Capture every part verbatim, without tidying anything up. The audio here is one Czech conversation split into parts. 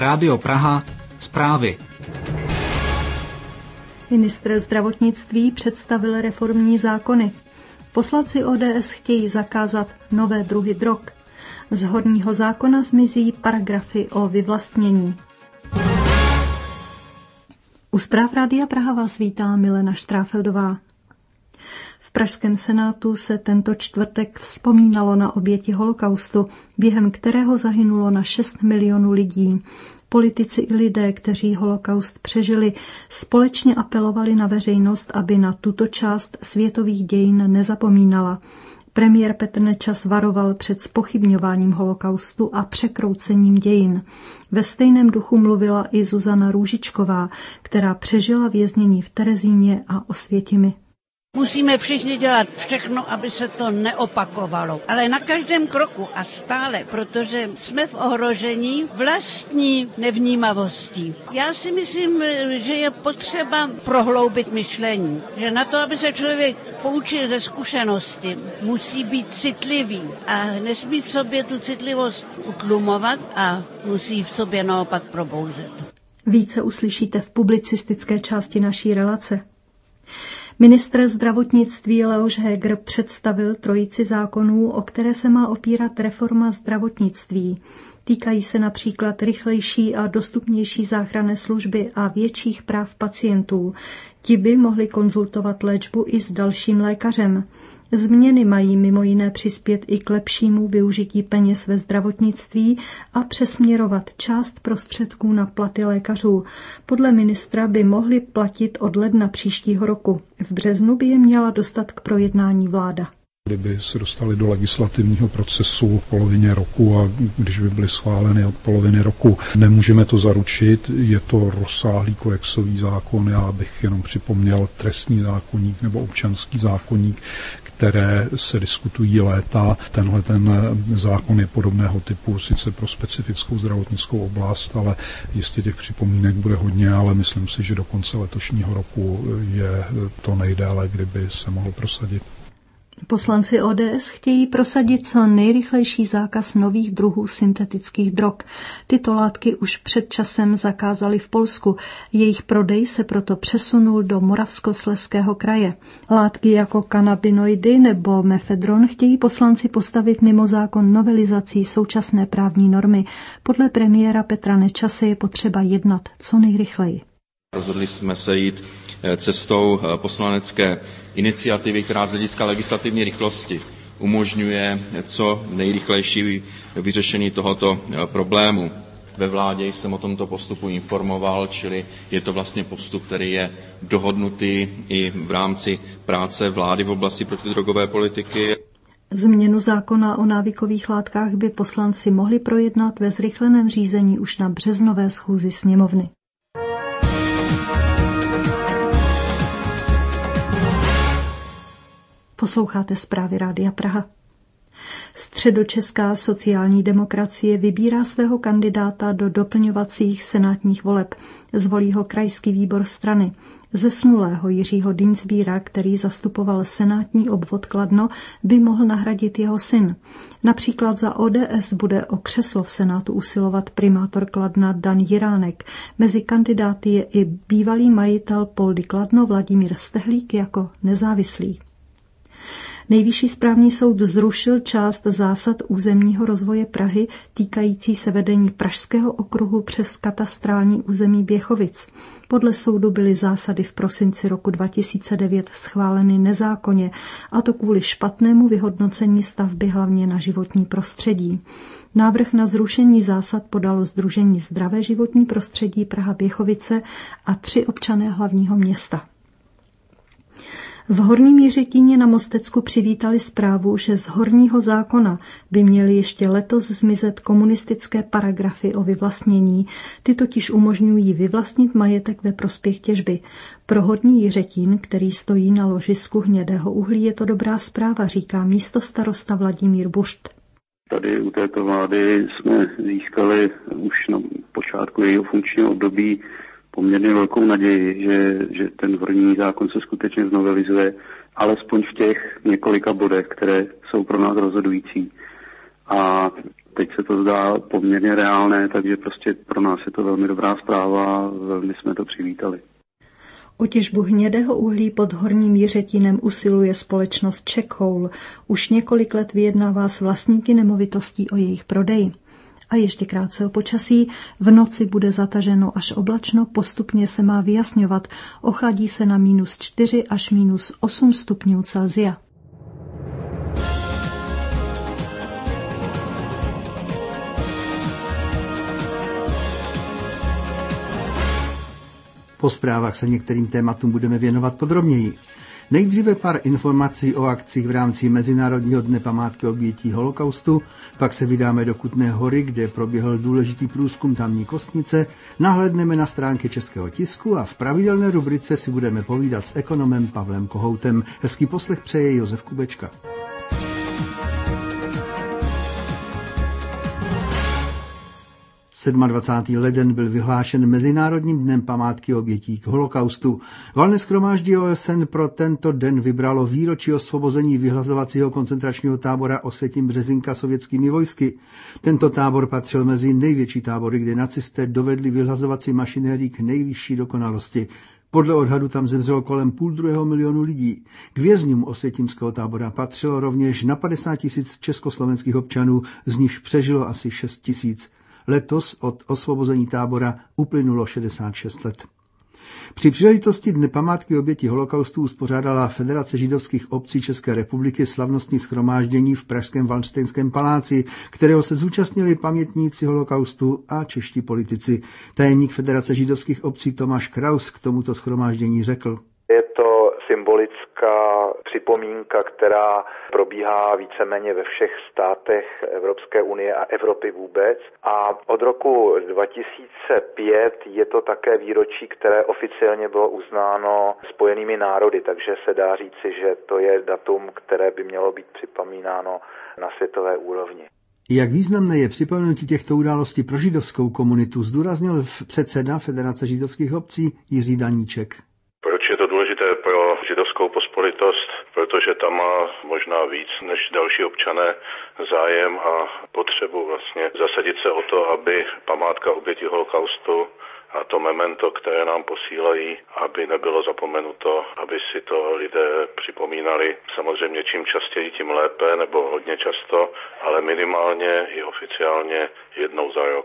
Rádio Praha, zprávy. Ministr zdravotnictví představil reformní zákony. Poslanci O D S chtějí zakázat nové druhy drog. Z horního zákona zmizí paragrafy o vyvlastnění. U zpráv Rádia Praha vás vítá Milena Štráfeldová. V pražském senátu se tento čtvrtek vzpomínalo na oběti holokaustu, během kterého zahynulo na šest milionů lidí. Politici i lidé, kteří holokaust přežili, společně apelovali na veřejnost, aby na tuto část světových dějin nezapomínala. Premiér Petr Nečas varoval před zpochybňováním holokaustu a překroucením dějin. Ve stejném duchu mluvila i Zuzana Růžičková, která přežila věznění v Terezíně a Osvětimi. Musíme všichni dělat všechno, aby se to neopakovalo. Ale na každém kroku a stále, protože jsme v ohrožení vlastní nevnímavostí. Já si myslím, že je potřeba prohloubit myšlení. Že na to, aby se člověk poučil ze zkušenosti, musí být citlivý a nesmí v sobě tu citlivost utlumovat a musí v sobě naopak probouzet. Více uslyšíte v publicistické části naší relace. Ministr zdravotnictví Leoš Heger představil trojici zákonů, o které se má opírat reforma zdravotnictví. Týkají se například rychlejší a dostupnější záchranné služby a větších práv pacientů. Ti by mohli konzultovat léčbu i s dalším lékařem. Změny mají mimo jiné přispět i k lepšímu využití peněz ve zdravotnictví a přesměrovat část prostředků na platy lékařů. Podle ministra by mohly platit od ledna příštího roku. V březnu by je měla dostat k projednání vláda. Kdyby se dostali do legislativního procesu v polovině roku a když by byly schváleny od poloviny roku, nemůžeme to zaručit. Je to rozsáhlý kodexový zákon, já bych jenom připomněl trestní zákoník nebo občanský zákoník, které se diskutují léta. Tenhle ten zákon je podobného typu, sice pro specifickou zdravotnickou oblast, ale jistě těch připomínek bude hodně, ale myslím si, že do konce letošního roku je to nejdéle, kdyby se mohl prosadit. Poslanci O D S chtějí prosadit co nejrychlejší zákaz nových druhů syntetických drog. Tyto látky už před časem zakázali v Polsku. Jejich prodej se proto přesunul do Moravskoslezského kraje. Látky jako kanabinoidy nebo mefedron chtějí poslanci postavit mimo zákon novelizací současné právní normy. Podle premiéra Petra Nečase je potřeba jednat co nejrychleji. Rozhodli jsme se jít cestou poslanecké iniciativy, která z hlediska legislativní rychlosti umožňuje co nejrychlejší vyřešení tohoto problému. Ve vládě jsem o tomto postupu informoval, čili je to vlastně postup, který je dohodnutý i v rámci práce vlády v oblasti protidrogové politiky. Změnu zákona o návykových látkách by poslanci mohli projednat ve zrychleném řízení už na březnové schůzi sněmovny. Posloucháte zprávy Rádia Praha. Středočeská sociální demokracie vybírá svého kandidáta do doplňovacích senátních voleb. Zvolí ho krajský výbor strany. Zesnulého Jiřího Dienstbiera, který zastupoval senátní obvod Kladno, by mohl nahradit jeho syn. Například za O D S bude o křeslo v senátu usilovat primátor Kladna Dan Jiránek. Mezi kandidáty je i bývalý majitel Poldy Kladno Vladimír Stehlík jako nezávislý. Nejvyšší správní soud zrušil část zásad územního rozvoje Prahy týkající se vedení Pražského okruhu přes katastrální území Běchovic. Podle soudu byly zásady v prosinci roku dva tisíce devět schváleny nezákonně, a to kvůli špatnému vyhodnocení stavby hlavně na životní prostředí. Návrh na zrušení zásad podalo Sdružení Zdravé životní prostředí Praha Běchovice a tři občané hlavního města. V Horním Jiřetíně na Mostecku přivítali zprávu, že z horního zákona by měly ještě letos zmizet komunistické paragrafy o vyvlastnění. Ty totiž umožňují vyvlastnit majetek ve prospěch těžby. Pro Horní Jiřetín, který stojí na ložisku hnědého uhlí, je to dobrá zpráva, říká místostarosta Vladimír Bušt. Tady u této vlády jsme získali už na počátku jejího funkčního období poměrně velkou naději, že, že ten horní zákon se skutečně znovelizuje, alespoň v těch několika bodech, které jsou pro nás rozhodující. A teď se to zdá poměrně reálné, takže prostě pro nás je to velmi dobrá zpráva, velmi jsme to přivítali. O těžbu hnědého uhlí pod Horním Jiřetínem usiluje společnost Czech Coal. Už několik let vyjednává s vlastníky nemovitostí o jejich prodeji. A ještě krátce o počasí. V noci bude zataženo až oblačno, postupně se má vyjasňovat. Ochladí se na minus čtyři až minus osm stupňů Celsia. Po zprávách se některým tématům budeme věnovat podrobněji. Nejdříve pár informací o akcích v rámci Mezinárodního dne památky obětí holokaustu, pak se vydáme do Kutné Hory, kde proběhl důležitý průzkum tamní kostnice, nahlédneme na stránky Českého tisku a v pravidelné rubrice si budeme povídat s ekonomem Pavlem Kohoutem. Hezký poslech přeje Josef Kubečka. dvacátého sedmého leden byl vyhlášen Mezinárodním dnem památky obětí holokaustu. Valné shromáždění O S N pro tento den vybralo výročí osvobození vyhlazovacího koncentračního tábora Osvětim Březinka sovětskými vojsky. Tento tábor patřil mezi největší tábory, kde nacisté dovedli vyhlazovací mašinérii k nejvyšší dokonalosti. Podle odhadu tam zemřelo kolem půl druhého milionu lidí. K vězňům osvětimského tábora patřilo rovněž na padesát tisíc československých občanů, z nichž přežilo asi šest tisíc. Letos od osvobození tábora uplynulo šedesát šest let. Při příležitosti Dne památky obětí holokaustu uspořádala Federace židovských obcí České republiky slavnostní shromáždění v pražském Valdštejnském paláci, kterého se zúčastnili pamětníci holokaustu a čeští politici. Tajemník Federace židovských obcí Tomáš Kraus k tomuto shromáždění řekl: Je to symbolická připomínka, která probíhá víceméně ve všech státech Evropské unie a Evropy vůbec. A od roku dva tisíce pět je to také výročí, které oficiálně bylo uznáno Spojenými národy, takže se dá říci, že to je datum, které by mělo být připomínáno na světové úrovni. Jak významné je připomenutí těchto událostí pro židovskou komunitu, zdůraznil předseda Federace židovských obcí Jiří Daníček. Proč je to důležité pro židovskou pospolitost? Protože tam má možná víc než další občané zájem a potřebu vlastně zasadit se o to, aby památka obětí holokaustu a to memento, které nám posílají, aby nebylo zapomenuto, aby si to lidé připomínali. Samozřejmě čím častěji, tím lépe, nebo hodně často, ale minimálně i oficiálně jednou za rok.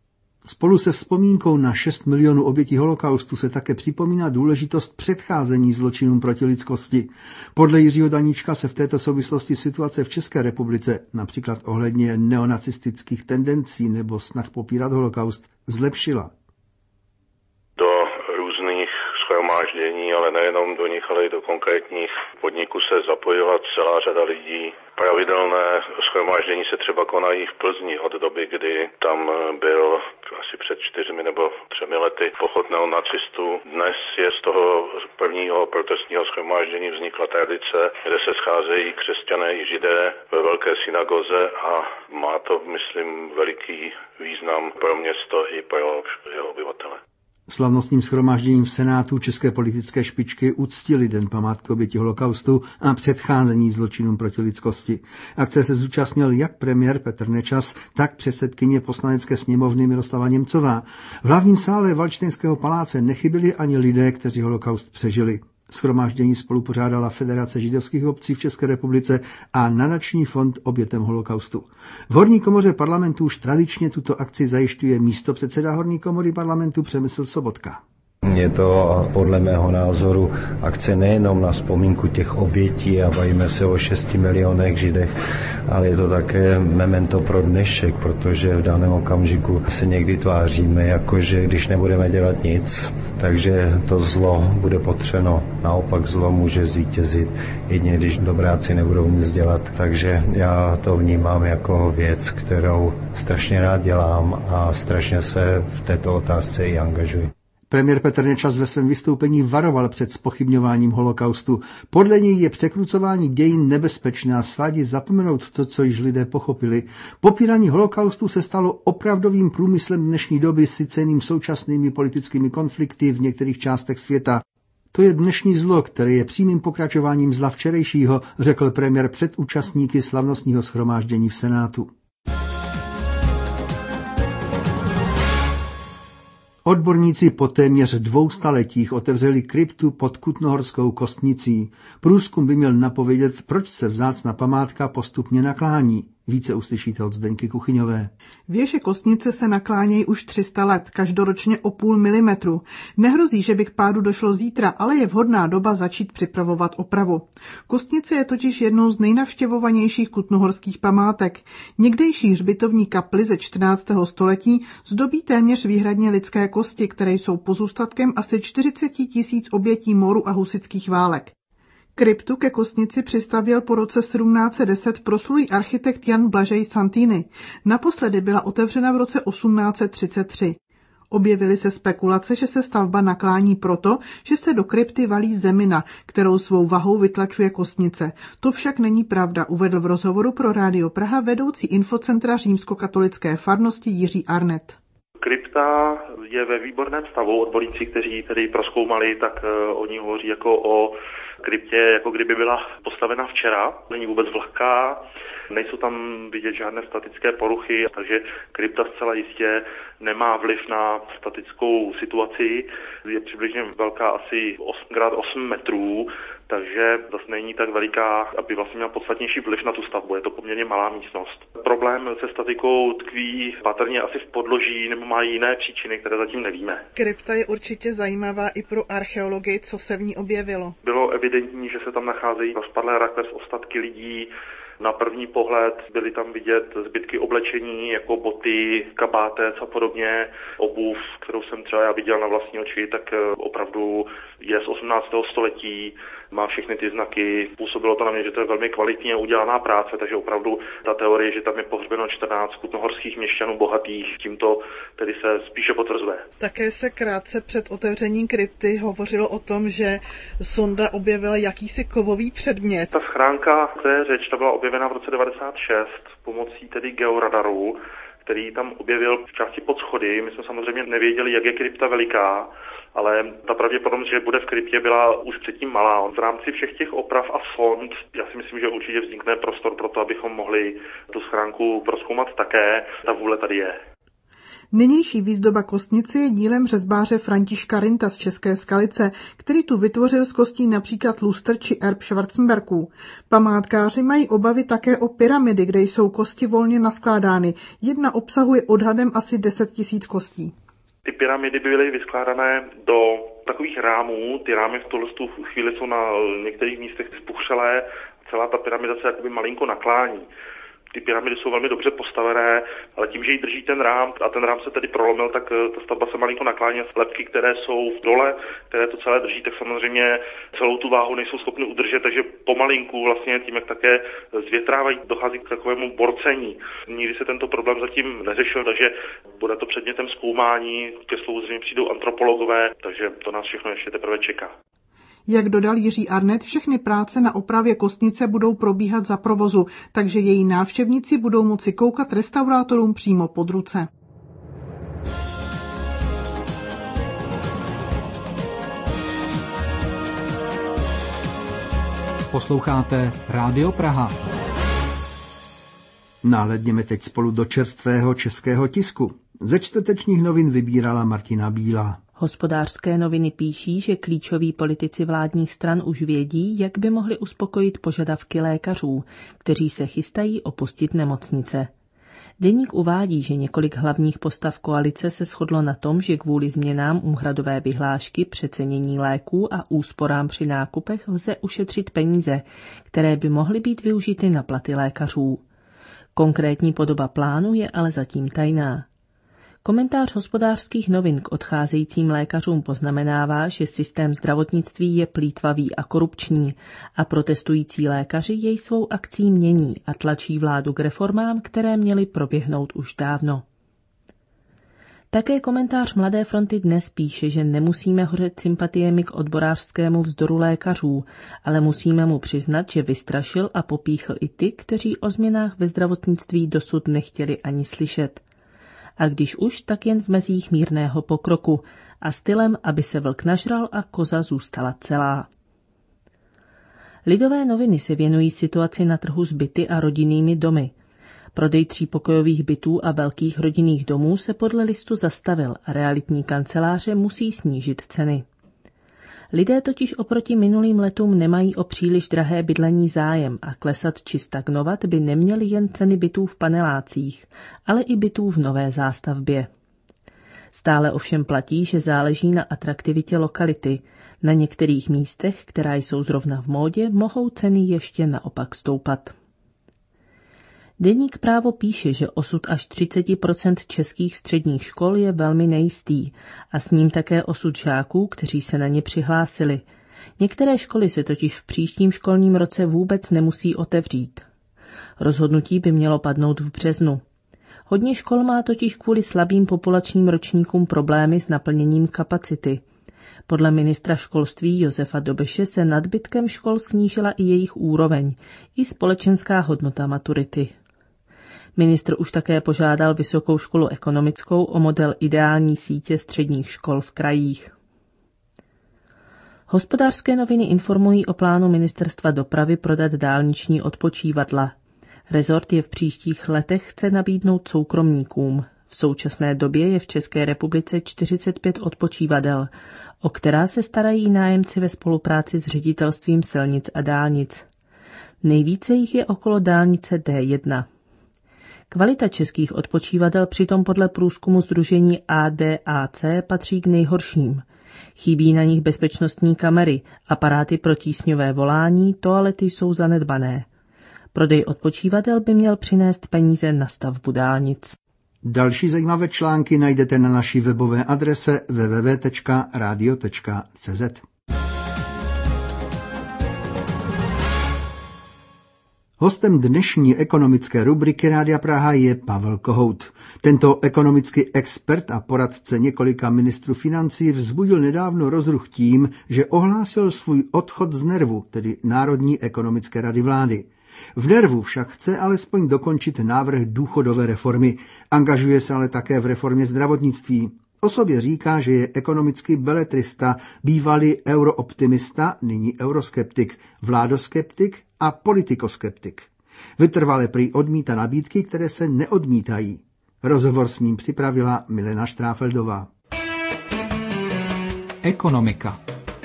Spolu se vzpomínkou na šest milionů obětí holokaustu se také připomíná důležitost předcházení zločinům proti lidskosti. Podle Jiřího Daníčka se v této souvislosti situace v České republice, například ohledně neonacistických tendencí nebo snah popírat holokaust, zlepšila. Do různých shromáždění, ale nejenom do nich, ale i do konkrétních podniků se zapojila celá řada lidí. Pravidelné shromáždění se třeba konají v Plzni od doby, kdy tam byl asi před čtyřmi nebo třemi lety pochod neonacistů. Dnes je z toho prvního protestního shromáždění vznikla tradice, kde se scházejí křesťané i židé ve velké synagoze a má to, myslím, veliký význam pro město i pro jeho obyvatele. Slavnostním shromážděním v Senátu české politické špičky uctili Den památky obětí holokaustu a předcházení zločinům proti lidskosti. Akce se zúčastnil jak premiér Petr Nečas, tak předsedkyně Poslanecké sněmovny Miroslava Němcová. V hlavním sále Valdštejnského paláce nechyběli ani lidé, kteří holokaust přežili. Shromáždění spolupořádala Federace židovských obcí v České republice a Nadační fond obětem holokaustu. V Horní komoře parlamentu už tradičně tuto akci zajišťuje místopředseda Horní komory parlamentu Přemysl Sobotka. Je to podle mého názoru akce nejenom na vzpomínku těch obětí a bavíme se o šesti milionech Židech, ale je to také memento pro dnešek, protože v daném okamžiku se někdy tváříme, jakože když nebudeme dělat nic, takže to zlo bude potřeno. Naopak zlo může zvítězit, jedině když dobráci nebudou nic dělat. Takže já to vnímám jako věc, kterou strašně rád dělám a strašně se v této otázce i angažuji. Premiér Petr Nečas ve svém vystoupení varoval před zpochybňováním holokaustu. Podle něj je překrucování dějin nebezpečné a svádí zapomenout to, co již lidé pochopili. Popírání holokaustu se stalo opravdovým průmyslem dnešní doby, syceným současnými politickými konflikty v některých částech světa. To je dnešní zlo, které je přímým pokračováním zla včerejšího, řekl premiér před účastníky slavnostního shromáždění v Senátu. Odborníci po téměř dvou staletích otevřeli kryptu pod Kutnohorskou Kostnicí. Průzkum by měl napovědět, proč se vzácná památka postupně naklání. Více uslyšíte od Zdenky Kuchyňové. Věže Kostnice se naklánějí už tři sta let, každoročně o půl milimetru. Nehrozí, že by k pádu došlo zítra, ale je vhodná doba začít připravovat opravu. Kostnice je totiž jednou z nejnavštěvovanějších kutnohorských památek. Někdejší hřbitovní kapli ze čtrnáctého století zdobí téměř výhradně lidské kosti, které jsou pozůstatkem asi čtyřicet tisíc obětí moru a husitských válek. Kryptu ke Kostnici přistavěl po roce sedmnáct set deset proslulý architekt Jan Blažej Santini. Naposledy byla otevřena v roce osmnáct set třicet tři. Objevily se spekulace, že se stavba naklání proto, že se do krypty valí zemina, kterou svou vahou vytlačuje Kostnice. To však není pravda, uvedl v rozhovoru pro Rádio Praha vedoucí infocentra římskokatolické farnosti Jiří Arnet. Krypta je ve výborném stavu. Odborníci, kteří tedy prozkoumali, tak uh, oni hovoří jako o kryptě, jako kdyby byla postavena včera. Není vůbec vlhká, nejsou tam vidět žádné statické poruchy, takže krypta zcela jistě nemá vliv na statickou situaci. Je přibližně velká asi osm krát osm metrů, takže zase není tak veliká, aby vlastně měla podstatnější vliv na tu stavbu. Je to poměrně malá místnost. Problém se statikou tkví patrně asi v podloží nebo má jiné příčiny, které zatím nevíme. Krypta je určitě zajímavá i pro archeologii, co se v ní objevilo. Bylo evidentní, že se tam nacházejí rozpadlé rakve z ostatky lidí. Na první pohled byly tam vidět zbytky oblečení, jako boty, kabátec a podobně. Obuv, kterou jsem třeba já viděl na vlastní oči, tak opravdu je z osmnáctého století, má všechny ty znaky. Působilo to na mě, že to je velmi kvalitně udělaná práce, takže opravdu ta teorie, že tam je pohřbeno čtrnáct kutnohorských měšťanů bohatých, tímto tedy se spíše potvrzuje. Také se krátce před otevřením krypty hovořilo o tom, že sonda objevila jakýsi kovový předmět. Ta schránka, to je řeč, ta byla objevena v roce devadesát šest pomocí tedy georadaru, který tam objevil v části pod schody. My jsme samozřejmě nevěděli, jak je krypta veliká, ale ta pravděpodobnost, že bude v kryptě, byla už předtím malá. V rámci všech těch oprav a sond, já si myslím, že určitě vznikne prostor pro to, abychom mohli tu schránku prozkoumat také. Ta vůle tady je. Nynější výzdoba Kostnice je dílem řezbáře Františka Rinta z České Skalice, který tu vytvořil z kostí například lustr či erb Schwarzenbergů. Památkáři mají obavy také o pyramidy, kde jsou kosti volně naskládány. Jedna obsahuje odhadem asi deset tisíc kostí. Ty pyramidy byly vyskládané do takových rámů. Ty rámy v tuhle chvíli jsou na některých místech spuchřelé. Celá ta pyramida se jakoby malinko naklání. Ty pyramidy jsou velmi dobře postavené, ale tím, že ji drží ten rám a ten rám se tedy prolomil, tak ta stavba se malinko naklání. Slepky, které jsou v dole, které to celé drží, tak samozřejmě celou tu váhu nejsou schopny udržet, takže pomalinku vlastně tím, jak také zvětrávají, dochází k takovému borcení. Nikdy se tento problém zatím neřešil, takže bude to předmětem zkoumání, ke slovu zřejmě přijdou antropologové, takže to nás všechno ještě teprve čeká. Jak dodal Jiří Arnet, všechny práce na opravě Kostnice budou probíhat za provozu, takže její návštěvníci budou moci koukat restaurátorům přímo pod ruce. Posloucháte Rádio Praha. Nahlédněme teď spolu do čerstvého českého tisku. Ze čtvrtečních novin vybírala Martina Bílá. Hospodářské noviny píší, že klíčoví politici vládních stran už vědí, jak by mohli uspokojit požadavky lékařů, kteří se chystají opustit nemocnice. Deník uvádí, že několik hlavních postav koalice se shodlo na tom, že kvůli změnám úhradové vyhlášky, přecenění léků a úsporám při nákupech lze ušetřit peníze, které by mohly být využity na platy lékařů. Konkrétní podoba plánu je ale zatím tajná. Komentář Hospodářských novin k odcházejícím lékařům poznamenává, že systém zdravotnictví je plýtvavý a korupční a protestující lékaři jej svou akcí mění a tlačí vládu k reformám, které měly proběhnout už dávno. Také komentář Mladé fronty dnes píše, že nemusíme hořet sympatiemi k odborářskému vzdoru lékařů, ale musíme mu přiznat, že vystrašil a popíchl i ty, kteří o změnách ve zdravotnictví dosud nechtěli ani slyšet. A když už, tak jen v mezích mírného pokroku a stylem, aby se vlk nažral a koza zůstala celá. Lidové noviny se věnují situaci na trhu s byty a rodinnými domy. Prodej třípokojových bytů a velkých rodinných domů se podle listu zastavil a realitní kanceláře musí snížit ceny. Lidé totiž oproti minulým letům nemají o příliš drahé bydlení zájem a klesat či stagnovat by neměly jen ceny bytů v panelácích, ale i bytů v nové zástavbě. Stále ovšem platí, že záleží na atraktivitě lokality. Na některých místech, která jsou zrovna v módě, mohou ceny ještě naopak stoupat. Deník Právo píše, že osud až třicet procent českých středních škol je velmi nejistý a s ním také osud žáků, kteří se na ně přihlásili. Některé školy se totiž v příštím školním roce vůbec nemusí otevřít. Rozhodnutí by mělo padnout v březnu. Hodně škol má totiž kvůli slabým populačním ročníkům problémy s naplněním kapacity. Podle ministra školství Josefa Dobeše se nadbytkem škol snížila i jejich úroveň, i společenská hodnota maturity. Ministr už také požádal Vysokou školu ekonomickou o model ideální sítě středních škol v krajích. Hospodářské noviny informují o plánu ministerstva dopravy prodat dálniční odpočívadla. Rezort je v příštích letech chce nabídnout soukromníkům. V současné době je v České republice čtyřicet pět odpočívadel, o která se starají nájemci ve spolupráci s ředitelstvím silnic a dálnic. Nejvíce jich je okolo dálnice D jedna. Kvalita českých odpočívadel přitom podle průzkumu sdružení A D A C patří k nejhorším. Chybí na nich bezpečnostní kamery, aparáty pro tísňové volání, toalety jsou zanedbané. Prodej odpočívadel by měl přinést peníze na stavbu dálnic. Další zajímavé články najdete na naší webové adrese w w w tečka radio tečka c z. Hostem dnešní ekonomické rubriky Rádia Praha je Pavel Kohout. Tento ekonomický expert a poradce několika ministrů financí vzbudil nedávno rozruch tím, že ohlásil svůj odchod z NERVu, tedy Národní ekonomické rady vlády. V NERVu však chce alespoň dokončit návrh důchodové reformy. Angažuje se ale také v reformě zdravotnictví. O sobě říká, že je ekonomický beletrista, bývalý eurooptimista, nyní euroskeptik, vládoskeptik a politikoskeptik. Vytrvale prý odmítá nabídky, které se neodmítají. Rozhovor s ním připravila Milena Štráfeldová. Ekonomika.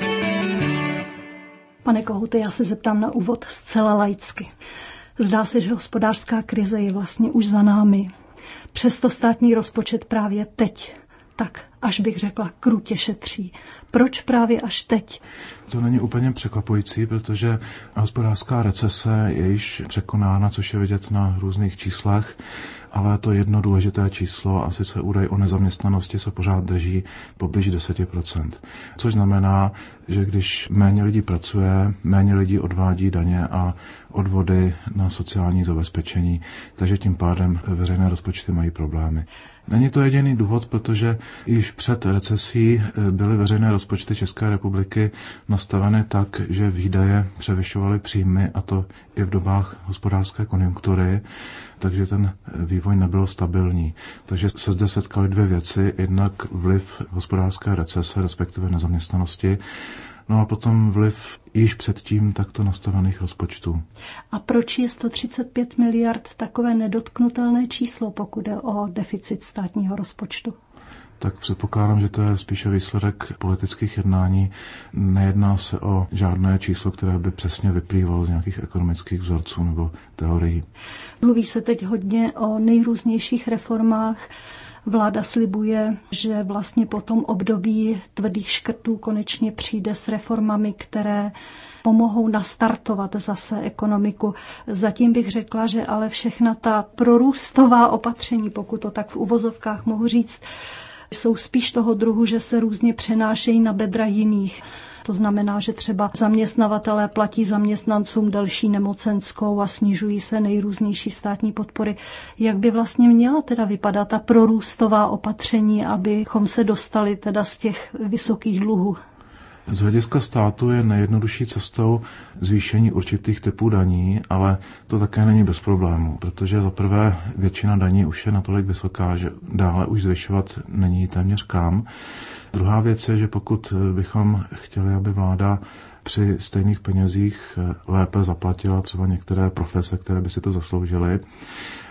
Pane Kohoute, já se zeptám na úvod zcela laicky. Zdá se, že hospodářská krize je vlastně už za námi. Přesto státní rozpočet právě teď, tak až bych řekla, krutě šetří. Proč právě až teď? To není úplně překvapující, protože hospodářská recese je již překonána, což je vidět na různých číslech, ale to jedno důležité číslo, a sice údaj o nezaměstnanosti, se pořád drží poblíž deset procent. Což znamená, že když méně lidí pracuje, méně lidí odvádí daně a odvody na sociální zabezpečení, takže tím pádem veřejné rozpočty mají problémy. Není to jediný důvod, protože již před recesí byly veřejné rozpočty České republiky nastaveny tak, že výdaje převyšovaly příjmy, a to i v dobách hospodářské konjunktury, takže ten vývoj nebyl stabilní. Takže se zde setkaly dvě věci, jednak vliv hospodářské recese, respektive nezaměstnanosti, no a potom vliv již předtím takto nastavených rozpočtů. A proč je sto třicet pět miliard takové nedotknutelné číslo, pokud jde o deficit státního rozpočtu? Tak předpokládám, že to je spíše výsledek politických jednání. Nejedná se o žádné číslo, které by přesně vyplývalo z nějakých ekonomických vzorců nebo teorií. Mluví se teď hodně o nejrůznějších reformách. Vláda slibuje, že vlastně po tom období tvrdých škrtů konečně přijde s reformami, které pomohou nastartovat zase ekonomiku. Zatím bych řekla, že ale všechna ta prorůstová opatření, pokud to tak v uvozovkách mohu říct, jsou spíš toho druhu, že se různě přenášejí na bedra jiných. To znamená, že třeba zaměstnavatelé platí zaměstnancům další nemocenskou a snižují se nejrůznější státní podpory. Jak by vlastně měla teda vypadat ta prorůstová opatření, abychom se dostali teda z těch vysokých dluhů? Z hlediska státu je nejjednodušší cestou zvýšení určitých typů daní, ale to také není bez problémů, protože za prvé většina daní už je natolik vysoká, že dále už zvyšovat není téměř kam. Druhá věc je, že pokud bychom chtěli, aby vláda při stejných penězích lépe zaplatila třeba některé profese, které by si to zasloužily,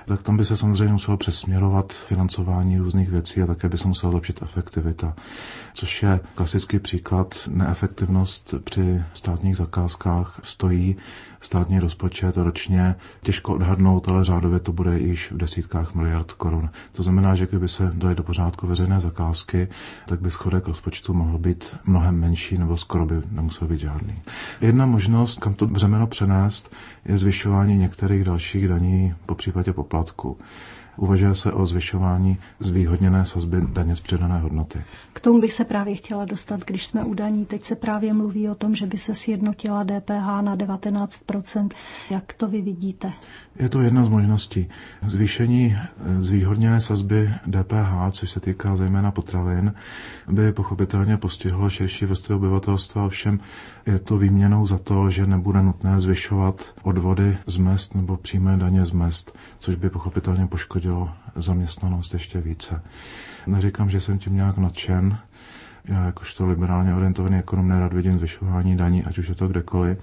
tak tam by se samozřejmě muselo přesměrovat financování různých věcí a také by se musela zlepšit efektivita, což je klasický příklad. Neefektivnost při státních zakázkách stojí státní rozpočet ročně, těžko odhadnout, ale řádově to bude již v desítkách miliard korun. To znamená, že kdyby se dali do pořádku veřejné zakázky, tak by schodek rozpočtu mohl být mnohem menší nebo skoro by nemusel být žádný. Jedna možnost, kam to břemeno přenést, je zvyšování některých dalších daní, po případě poplatku. Uvažuje se o zvyšování zvýhodněné sazby daně z přidané hodnoty. K tomu bych se právě chtěla dostat, když jsme u daní. Teď se právě mluví o tom, že by se sjednotila D P H na devatenáct procent. Jak to vy vidíte? Je to jedna z možností. Zvýšení zvýhodněné sazby D P H, což se týká zejména potravin, by pochopitelně postihlo širší vrstvy obyvatelstva, ovšem je to výměnou za to, že nebude nutné zvyšovat odvody z mezd nebo přímé daně z mezd, což by pochopitelně poškodilo zaměstnanost ještě více. Neříkám, že jsem tím nějak nadšen. Já jakožto liberálně orientovaný ekonom nerad vidím zvyšování daní, ať už je to kdekoliv,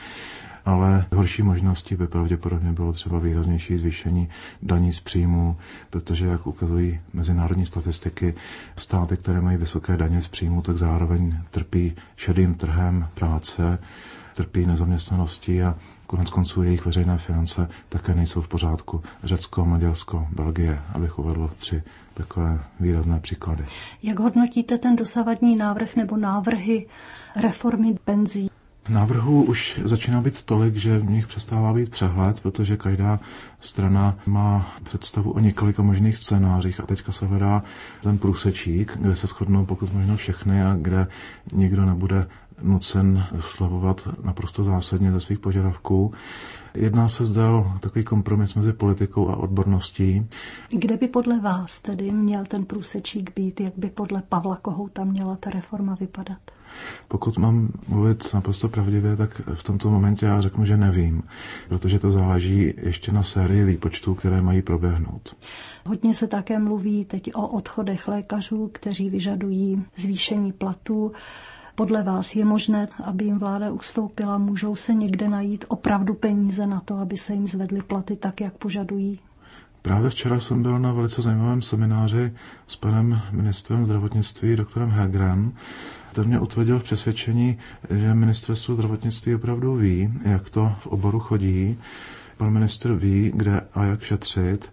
ale horší možností by pravděpodobně bylo třeba výraznější zvýšení daní z příjmů, protože, jak ukazují mezinárodní statistiky, státy, které mají vysoké daně z příjmů, tak zároveň trpí šedým trhem práce, trpí nezaměstnaností a konec konců jejich veřejné finance také nejsou v pořádku. Řecko, Maďarsko, Belgie, abych uvedl tři takové výrazné příklady. Jak hodnotíte ten dosavadní návrh nebo návrhy reformy penzí? Návrhů už začíná být tolik, že v nich přestává být přehled, protože každá strana má představu o několika možných scénářích a teďka se hledá ten průsečík, kde se shodnou pokud možno všechny a kde nikdo nebude nucen slevovat naprosto zásadně ze svých požadavků. Jedná se zde o takový kompromis mezi politikou a odborností. Kde by podle vás tedy měl ten průsečík být? Jak by podle Pavla Kohouta měla ta reforma vypadat? Pokud mám mluvit naprosto pravdivě, tak v tomto momentě já řeknu, že nevím, protože to záleží ještě na sérii výpočtů, které mají proběhnout. Hodně se také mluví teď o odchodech lékařů, kteří vyžadují zvýšení platů. Podle vás je možné, aby jim vláda ustoupila? Můžou se někde najít opravdu peníze na to, aby se jim zvedly platy tak, jak požadují? Právě včera jsem byl na velice zajímavém semináři s panem ministrem zdravotnictví, doktorem Hegerem. Ten mě utvrdil v přesvědčení, že ministerstvo zdravotnictví opravdu ví, jak to v oboru chodí. Pan ministr ví, kde a jak šetřit.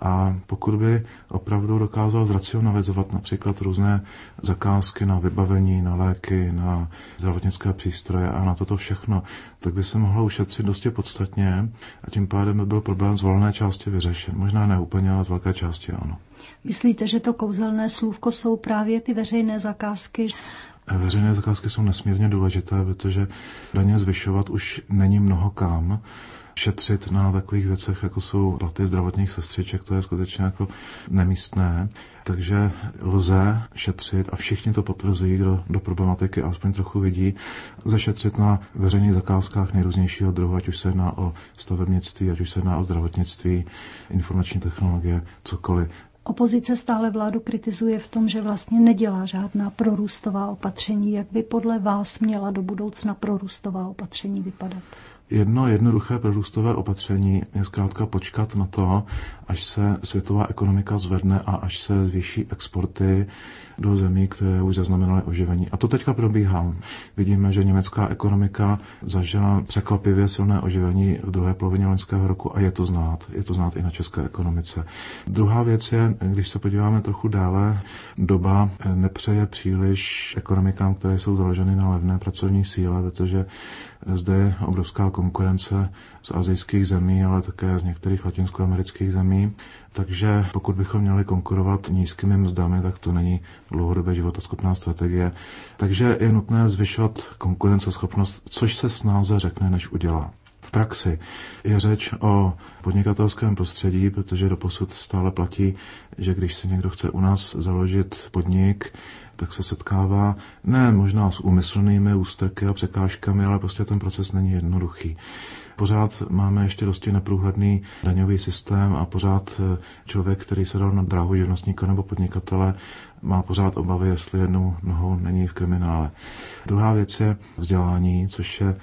A pokud by opravdu dokázal zracionalizovat například různé zakázky na vybavení, na léky, na zdravotnické přístroje a na toto všechno, tak by se mohlo ušetřit dosti podstatně a tím pádem by byl problém z volné části vyřešen. Možná ne úplně, ale z velké části ano. Myslíte, že to kouzelné slůvko jsou právě ty veřejné zakázky? Veřejné zakázky jsou nesmírně důležité, protože daně zvyšovat už není mnoho kam. Šetřit na takových věcech, jako jsou platy zdravotních sestřiček, to je skutečně jako nemístné. Takže lze šetřit, a všichni to potvrzují, kdo do problematiky aspoň trochu vidí, lze šetřit na veřejných zakázkách nejrůznějšího druhu, ať už se jedná o stavebnictví, ať už se jedná o zdravotnictví, informační technologie, cokoliv. Opozice stále vládu kritizuje v tom, že vlastně nedělá žádná prorůstová opatření. Jak by podle vás měla do budoucna prorůstová opatření vypadat? Jedno jednoduché prorůstové opatření je zkrátka počkat na to, až se světová ekonomika zvedne a až se zvýší exporty do zemí, které už zaznamenaly oživení. A to teďka probíhá. Vidíme, že německá ekonomika zažila překvapivě silné oživení v druhé polovině loňského roku a je to znát. Je to znát i na české ekonomice. Druhá věc je, když se podíváme trochu dále, doba nepřeje příliš ekonomikám, které jsou založeny na levné pracovní síle, protože zde je obrovská konkurence z asijských zemí, ale také z některých latinskoamerických zemí. Takže pokud bychom měli konkurovat nízkými mzdami, tak to není dlouhodobě životaschopná strategie. Takže je nutné zvyšovat konkurenceschopnost, což se snáze řekne, než udělá. V praxi je řeč o podnikatelském prostředí, protože doposud stále platí, že když si někdo chce u nás založit podnik, tak se setkává ne možná s úmyslnými ústrky a překážkami, ale prostě ten proces není jednoduchý. Pořád máme ještě dosti neprůhledný daňový systém a pořád člověk, který se dal na dráhu živnostníka nebo podnikatele, má pořád obavy, jestli jednou nohou není v kriminále. Druhá věc je vzdělání, což je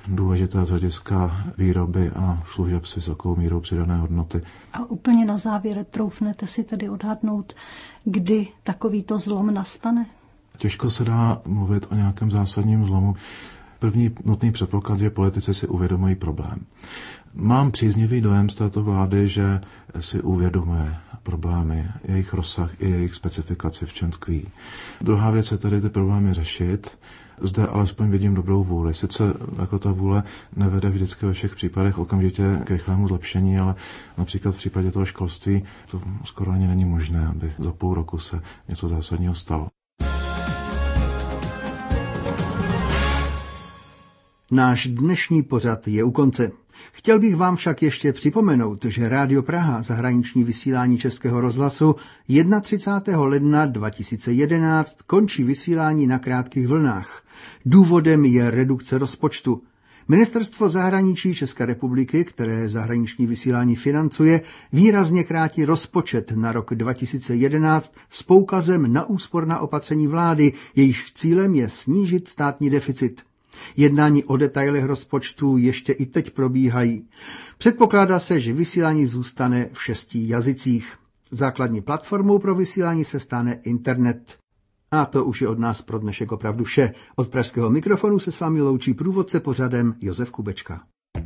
důležité z hlediska výroby a služeb s vysokou mírou přidané hodnoty. A úplně na závěr, troufnete si tedy odhadnout, kdy takovýto zlom nastane? Těžko se dá mluvit o nějakém zásadním zlomu. První nutný předpoklad, že politici si uvědomují problém. Mám příznivý dojem z této vlády, že si uvědomuje problémy, jejich rozsah i jejich specifikaci, v čem tkví. Druhá věc je tedy ty problémy řešit. Zde alespoň vidím dobrou vůli. Sice jako ta vůle nevede vždycky ve všech případech okamžitě k rychlému zlepšení, ale například v případě toho školství to skoro ani není možné, aby za půl roku se něco zásadního stalo. Náš dnešní pořad je u konce. Chtěl bych vám však ještě připomenout, že Rádio Praha, zahraniční vysílání Českého rozhlasu, třicátého prvního ledna dva tisíce jedenáct končí vysílání na krátkých vlnách. Důvodem je redukce rozpočtu. Ministerstvo zahraničí České republiky, které zahraniční vysílání financuje, výrazně krátí rozpočet na rok dva tisíce jedenáct s poukazem na úsporná opatření vlády, jejichž cílem je snížit státní deficit. Jednání o detailech rozpočtu ještě i teď probíhají. Předpokládá se, že vysílání zůstane v šesti jazycích. Základní platformou pro vysílání se stane internet. A to už je od nás pro dnešek opravdu vše. Od pražského mikrofonu se s vámi loučí průvodce pořadem Josef Kubečka.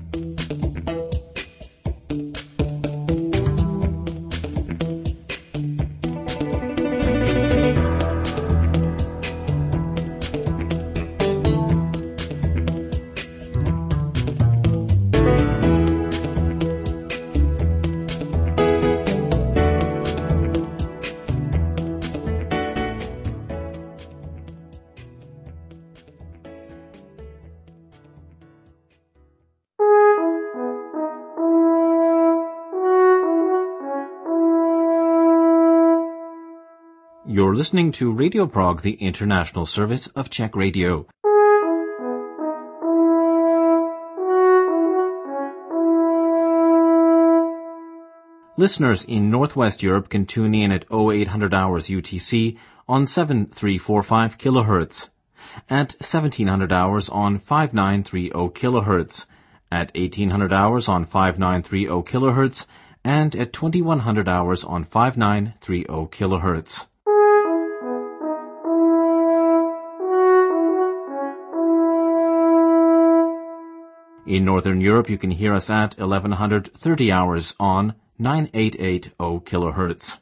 You're listening to Radio Prague, the international service of Czech Radio. Listeners in Northwest Europe can tune in at oh eight hundred hours U T C on seven three four five kilohertz, at seventeen hundred hours on five nine three oh kilohertz, at eighteen hundred hours on five nine three oh kilohertz, and at twenty-one hundred hours on five nine three oh kilohertz. In Northern Europe, you can hear us at eleven thirty hours on nine eight eight oh kilohertz.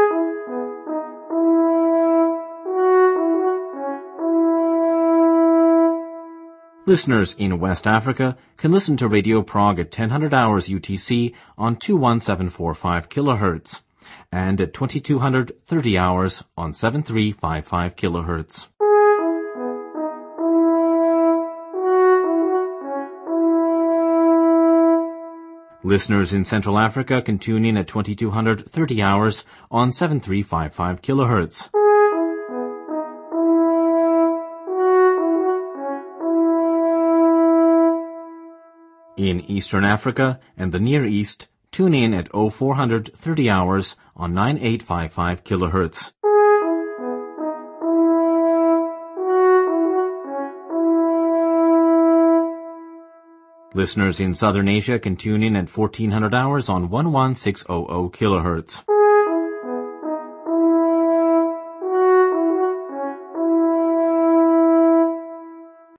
Listeners in West Africa can listen to Radio Prague at ten hundred hours U T C on two one seven four five kilohertz and at twenty-two thirty hours on seven three five five kilohertz. Listeners in Central Africa can tune in at twenty-two thirty hours on seven three five five kilohertz. In Eastern Africa and the Near East, tune in at oh four thirty hours on nine eight five five kilohertz. Listeners in Southern Asia can tune in at fourteen hundred hours on eleven six hundred kilohertz.